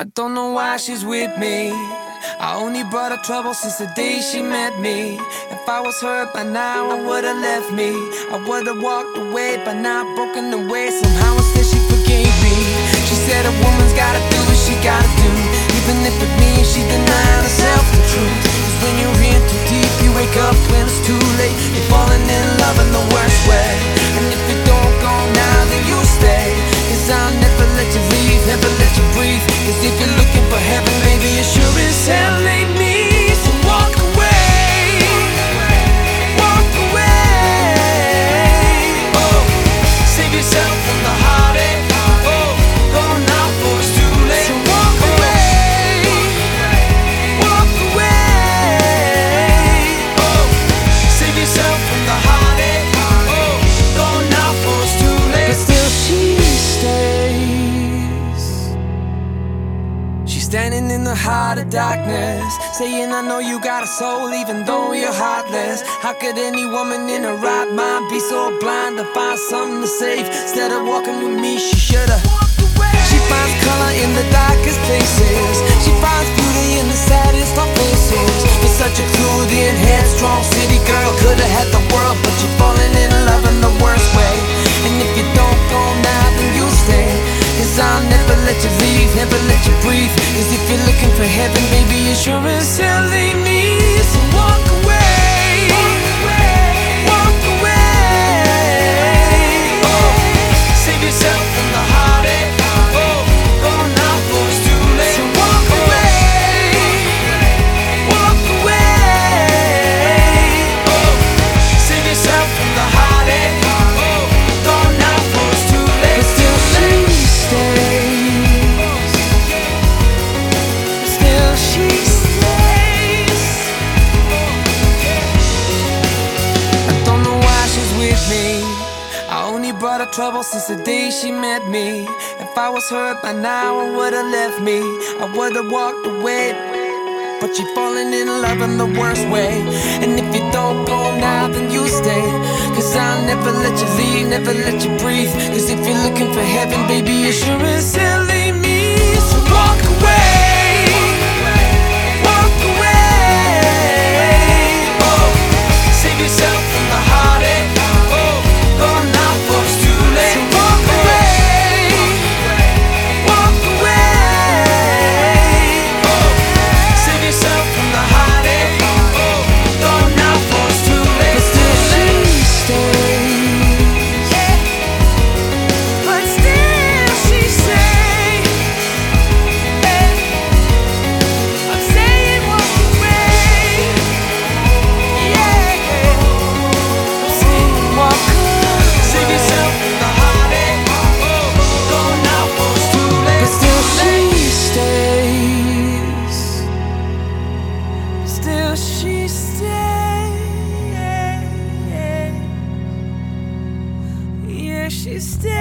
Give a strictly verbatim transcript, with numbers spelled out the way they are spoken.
I don't know why she's with me. I only brought her trouble since the day she met me. If I was hurt by now, I would've left me. I would've walked away, but now broken away. Somehow instead she forgave me. She said a woman's gotta do what she gotta do, even if it means she denied herself the truth. Cause when you're in too deep, you wake up when it's too late. You're falling in love in the worst way. And if you don't go now, then you stay. Cause I'll never let you leave, never let you breathe. Cause if you're looking for heaven, baby, it sure as hell ain't me. So walk away, walk away. Oh, save yourself from the heartache. Oh, go now before it's too late. So walk away, walk away. Oh, save yourself from the heartache. Oh, go now before it's too late. But still she stays. She's standing in the heart of darkness, saying I know you got a soul even though you're heartless. How could any woman in her right mind be so blind to find something to save? Instead of walking with me, she should've walked away. She finds color in the darkest places. She finds beauty in the saddest of faces. You're such a clued in, headstrong city girl. Could've had the world, but you're falling in love in the worst way. And if you don't go now, then you stay. Cause I'll never let you leave, never let you breathe. Cause if you're looking for heaven, baby, it sure as hell ain't me. So walk away, walk away. Oh, save yourself from the heartache. Oh, go now before it's too late. So walk away, walk away. Oh, save yourself from the heartache. Oh, go now before it's too late. But still she stays. Still she stays. I don't know why she's with me. I only brought her trouble since the day she met me. If I was hurt by now, I would've left me. I would've walked away, but you're falling in love in the worst way. And if you don't go now, then you stay. Cause I'll never let you leave, never let you breathe. Cause if you're looking for heaven, baby, it sure as hell ain't me. So walk away, walk away. Oh, save yourself from the heartache. Oh, go now before it's too late. So walk away, walk away. Oh, save yourself from the heartache. Oh, go now before it's too late. But still she stays. Yeah. But still she stays. Hey. I'm saying walk away. Yeah. I'm saying walk away. Save yourself from the heartache. Oh, go now before it's too late. But still she stays. Still she stays. Yeah, she stays.